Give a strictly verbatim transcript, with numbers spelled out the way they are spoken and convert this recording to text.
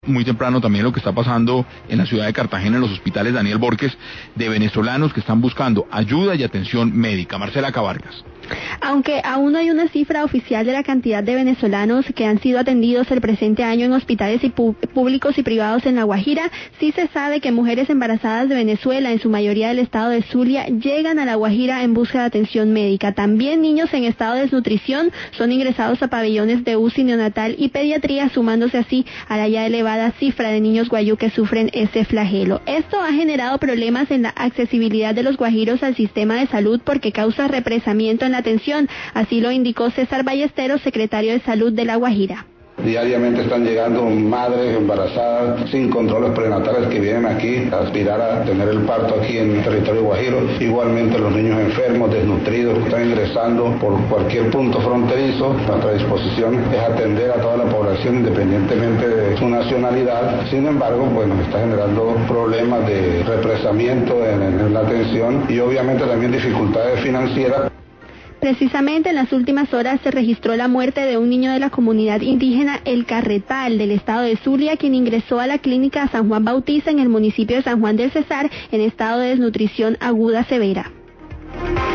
muy temprano también lo que está pasando en la ciudad de Cartagena, en los hospitales Daniel Borges, de venezolanos que están buscando ayuda y atención médica. Marcela Cabarcas. Aunque aún no hay una cifra oficial de la cantidad de venezolanos que han sido atendidos el presente año en hospitales y públicos y privados en La Guajira, sí se sabe que mujeres embarazadas de Venezuela, en su mayoría del estado de Zulia, llegan a La Guajira en busca de atención médica. También niños en estado de desnutrición son ingresados a pabellones de U C I neonatal y pediatría, sumándose así a la ya elevada cifra de niños guayú que sufren ese flagelo. Esto ha generado problemas en la accesibilidad de los guajiros al sistema de salud porque causa represamiento en la atención, así lo indicó César Ballesteros, secretario de Salud de La Guajira. Diariamente están llegando madres embarazadas sin controles prenatales que vienen aquí a aspirar a tener el parto aquí en el territorio guajiro. Igualmente los niños enfermos, desnutridos, que están ingresando por cualquier punto fronterizo. Nuestra disposición es atender a toda la población independientemente de su nacionalidad. Sin embargo, pues nos está generando problemas de represamiento en, en la atención y obviamente también dificultades financieras. Precisamente en las últimas horas se registró la muerte de un niño de la comunidad indígena El Carretal del estado de Zulia, quien ingresó a la clínica San Juan Bautista en el municipio de San Juan del Cesar en estado de desnutrición aguda severa.